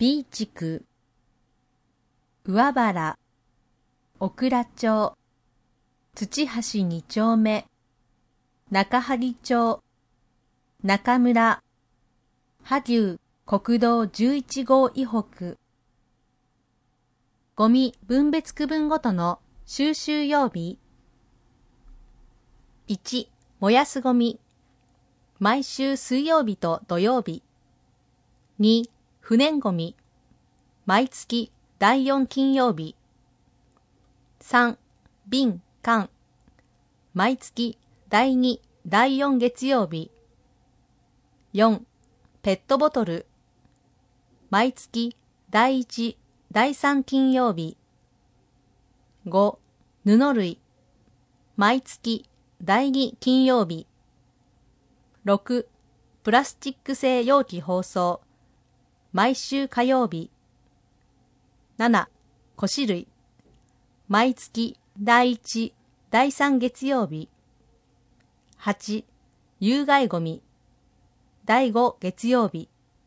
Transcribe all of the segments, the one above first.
B 地区、上原、小倉町、土橋2丁目、中萩町、中村、萩生国道11号以北。ゴミ分別区分ごとの収集曜日。1、燃やすゴミ。毎週水曜日と土曜日。2、不燃ゴミ。毎月第4金曜日。3、瓶、缶。毎月第2、第4月曜日。4、ペットボトル。毎月第1、第3金曜日。5、布類。毎月第2金曜日。6、プラスチック製容器包装。毎週火曜日。7、古紙類。毎月第1、第3月曜日。8、有害ゴミ。第5月曜日。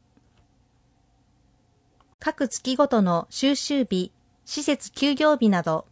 各月ごとの収集日、施設休業日など。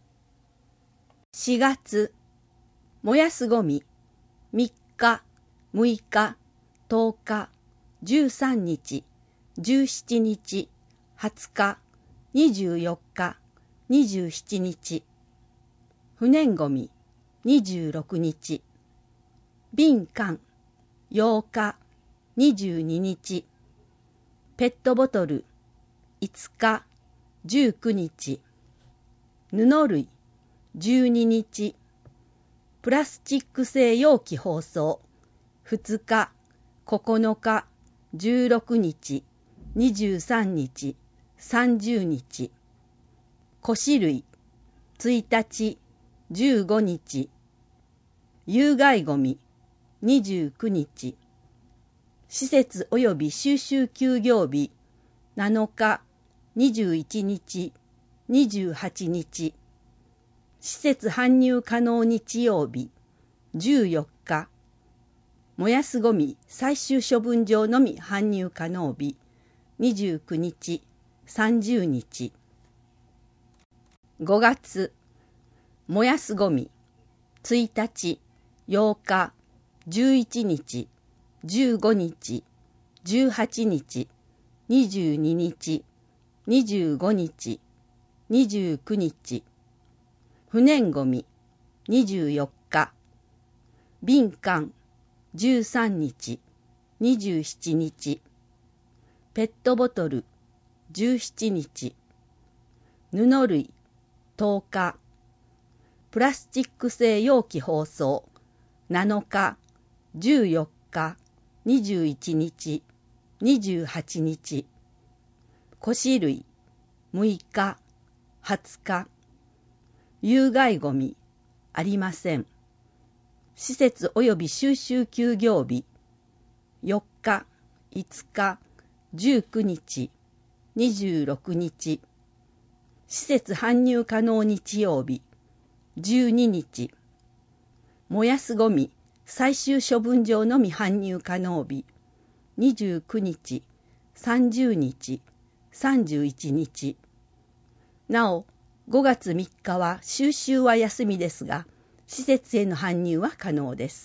4月、燃やすゴミ。3日、6日、10日、13日、17日、20日、24日、27日。不燃ゴミ、26日。瓶缶、8日、22日。ペットボトル、5日、19日。布類、12日。プラスチック製容器包装、2日、9日、16日、23日、30日。古紙類、1日、15日。有害ゴミ、29日。施設及び収集休業日、7日、21日、28日。施設搬入可能日曜日、14日。燃やすゴミ最終処分場のみ搬入可能日、29日、30日。5月、燃やすゴミ、1日、8日、11日、15日、18日、22日、25日、29日。不燃ゴミ、24日。瓶缶、13日、27日。ペットボトル、17日。布類、10日。プラスチック製容器包装、7日、14日、21日、28日。古紙類、6日、20日。有害ゴミ、ありません。施設及び収集休業日、4日、5日、19日、26日。施設搬入可能日曜日、12日。燃やすゴミ最終処分場のみ搬入可能日、29日、30日、31日。なお、5月3日は収集は休みですが、施設への搬入は可能です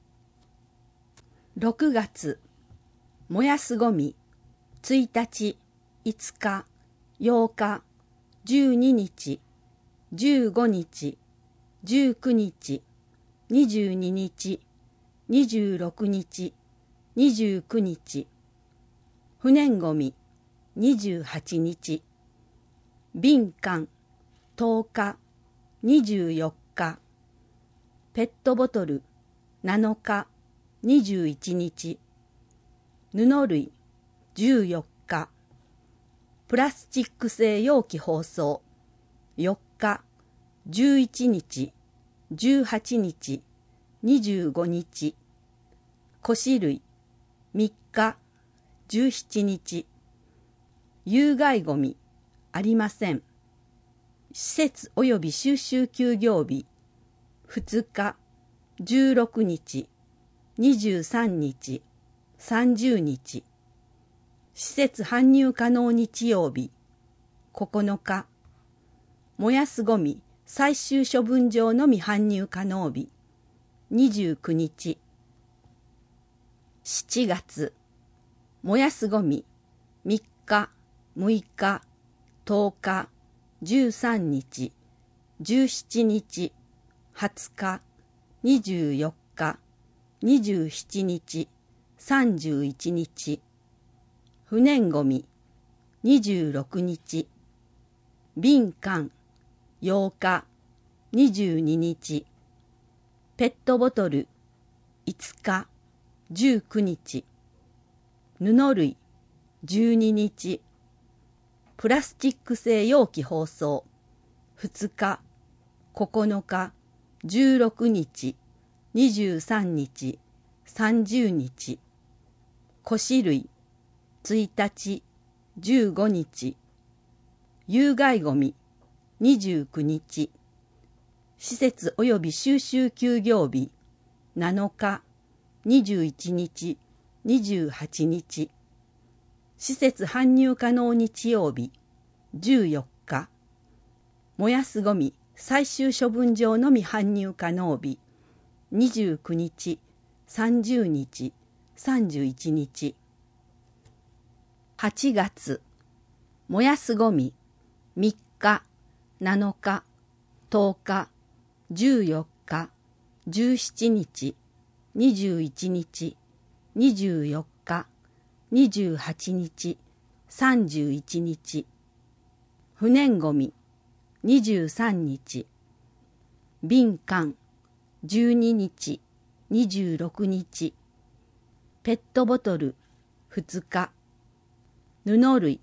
。6月、燃やすゴミ、1日、5日、8日、12日、15日、19日、22日、26日、29日。不燃ゴミ、28日。瓶缶、10日、24日。ペットボトル、7日、21日。布類、14日。プラスチック製容器包装、4日、11日、18日、25日。古紙類、3日、17日。有害ゴミ、ありません。施設及び収集休業日、2日、16日、23日、30日。 施設搬入可能日曜日9日、燃やすごみ最終処分場のみ搬入可能日29日。7月、燃やすごみ3日、6日、10日、13日、17日、20日、24日、27日、31日。不燃ごみ26日。瓶缶8日、22日。ペットボトル5日、19日。布類12日。プラスチック製容器包装2日、9日、16日、23日、30日。古紙類1日、15日。有害ごみ29日。施設及び収集休業日7日、21日、28日。施設搬入可能日曜日14日。燃やすごみ最終処分場のみ搬入可能日29日、30日、31日。8月、燃やすごみ3日、7日、10日、14日、17日、21日、24日、28日、31日。不燃ごみ23日。瓶缶12日、26日。ペットボトル2日。布類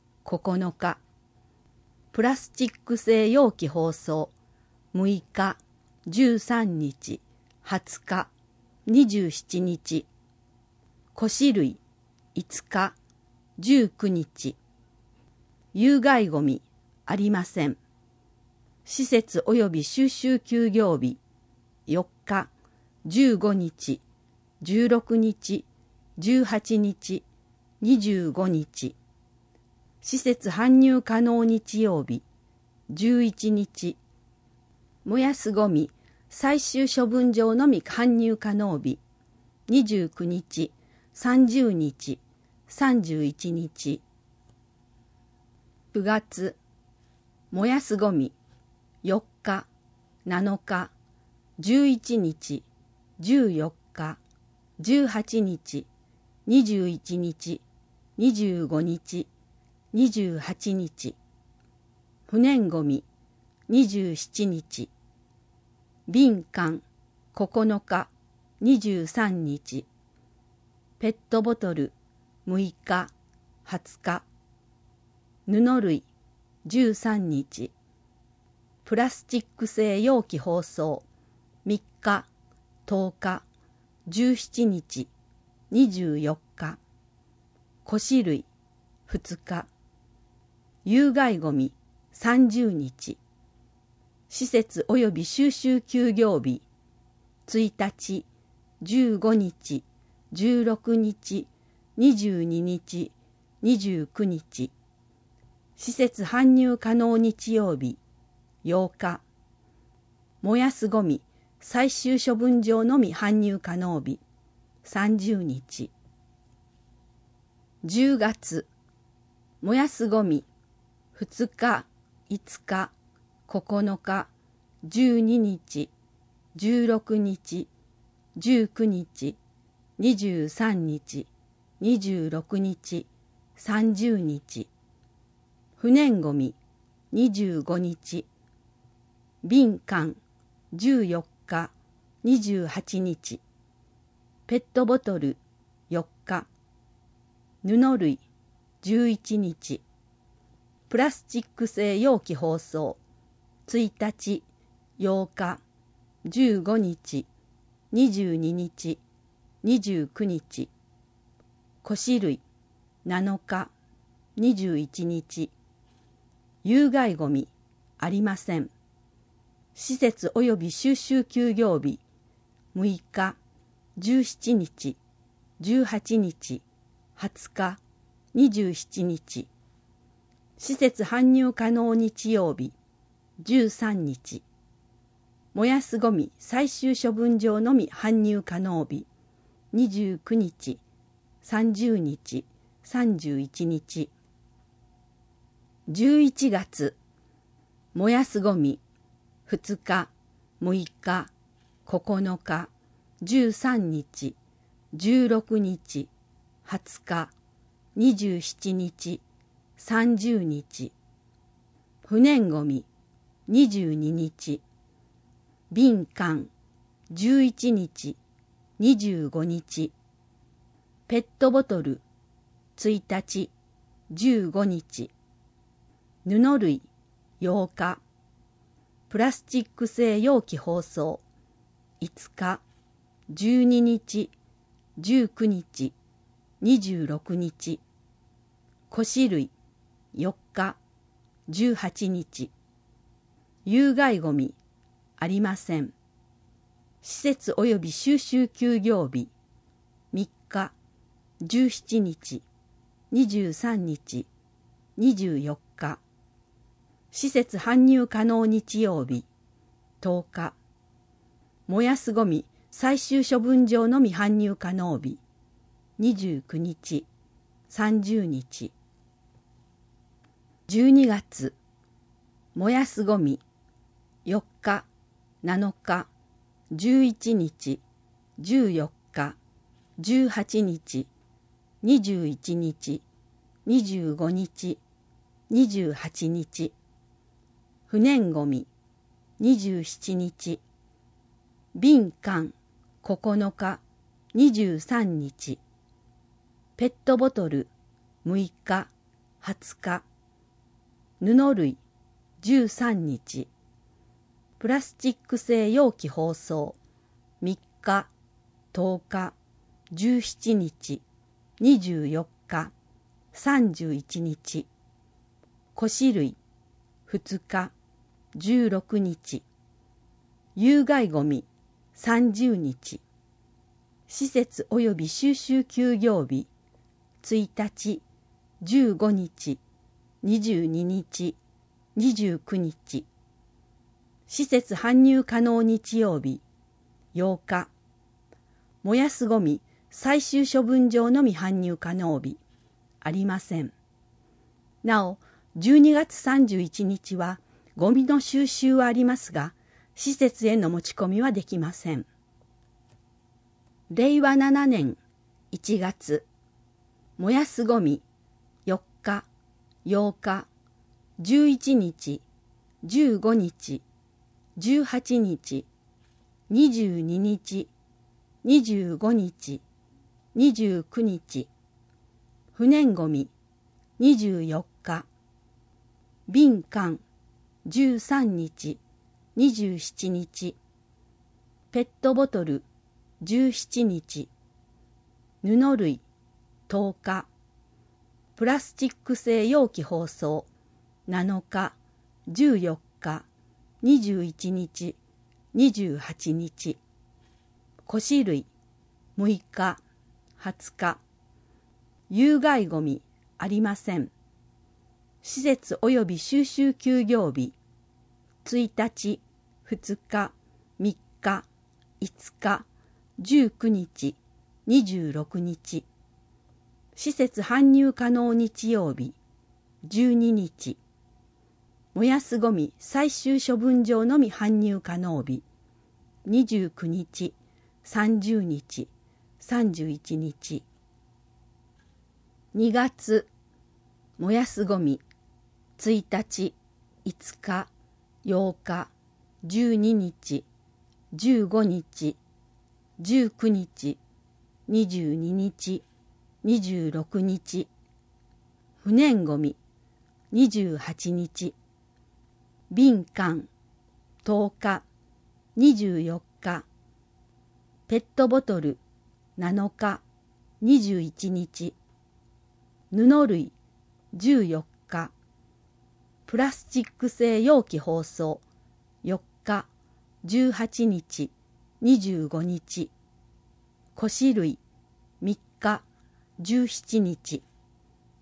9日。プラスチック製容器包装6日、13日、20日、27日。古紙類5日、19日。有害ごみありません。施設及び収集休業日4日、15日、16日、18日、25日。施設搬入可能日曜日11日。燃やすごみ最終処分場のみ搬入可能日29日、30日、31日。9月、燃やすごみ4日、7日、11日、14日、18日、21日、25日、28日。不燃ごみ27日。瓶缶9日、23日。ペットボトル6日、20日。布類13日。プラスチック製容器包装3日、10日、17日、24日。古紙類2日。有害ごみ30日。施設及び収集休業日1日、15日、16日、22日、29日。施設搬入可能日曜日8日。燃やすごみ最終処分場のみ搬入可能日30日。10月、燃やすごみ2日、5日、9日、12日、16日、19日、23日、26日、30日。不燃ごみ25日。瓶缶14日、28日。ペットボトル4日。布類11日。プラスチック製容器包装1日、8日、15日、22日、29日。古紙類7日、21日。有害ごみありません。施設及び収集休業日6日、17日、18日、20日、 27日。施設搬入可能日曜日13日。燃やすごみ最終処分場のみ搬入可能日29日、30日、31日。11月。燃やすごみ2日、6日、9日、13日、16日、20日、27日、30日。不燃ごみ22日。瓶缶11日、25日。ペットボトル1日、15日。布類8日。プラスチック製容器包装5日、12日、19日、26日。腰類4日、18日。有害ごみありません。施設及び収集休業日3日、17日、23日、24日。施設搬入可能日曜日10日。燃やすごみ最終処分場のみ搬入可能日29日、30日。12月。燃やすごみ4日、7日、11日、14日、18日、21日、25日、28日。不燃ごみ27日。瓶缶9日、23日。ペットボトル6日、20日。布類13日。プラスチック製容器包装3日、10日、17日、24日、31日。腰類2日、16日。有害ごみ30日。施設及び収集休業日1日、15日、22日、29日。施設搬入可能日曜日8日。燃やすごみ最終処分場のみ搬入可能日ありません。なお、12月31日はゴミの収集はありますが、施設への持ち込みはできません。令和7年1月。燃やすごみ4日、8日、11日、15日、18日、22日、25日、29日。不燃ごみ24日。瓶缶13日、27日。ペットボトル17日。布類10日。プラスチック製容器包装7日、14日、21日、28日。腰類6日、20日。有害ごみありません。施設及び収集休業日1日、2日、3日、5日、19日、26日。施設搬入可能日曜日12日。燃やすごみ最終処分場のみ搬入可能日29日、30日、31日。2月。燃やすごみ1日、5日、8日、12日、15日、19日、22日、26日。不燃ごみ28日。瓶缶10日、24日。ペットボトル7日、21日。布類14日。プラスチック製容器包装4日、18日、25日。腰類3日、17日。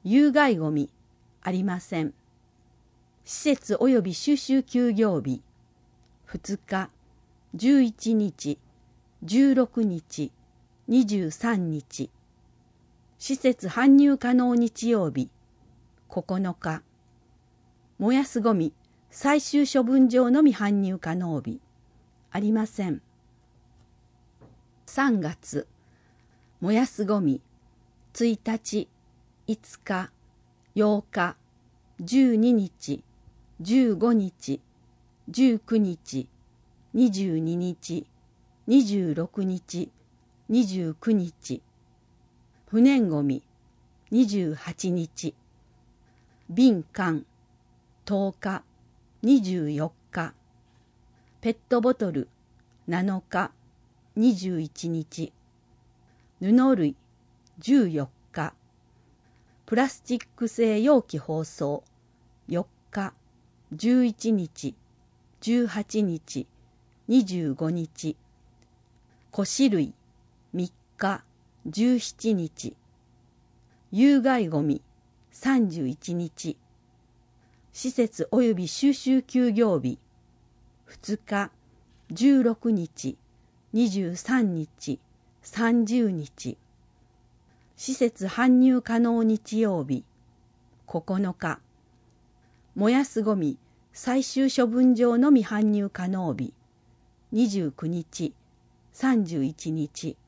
有害ごみありません。施設及び収集休業日2日、11日、16日、23日。施設搬入可能日曜日9日。燃やすごみ最終処分場のみ搬入可能日ありません。3月、燃やすごみ1日、5日、8日、12日、15日、19日、22日、26日、29日。不燃ごみ28日。瓶缶10日、24日。ペットボトル7日、21日。布類14日。プラスチック製容器包装4日、11日、18日、25日。古紙類3日、17日。有害ごみ31日。施設及び収集休業日2日、16日、23日、30日。施設搬入可能日曜日9日。燃やすごみ最終処分場のみ搬入可能日29日、31日。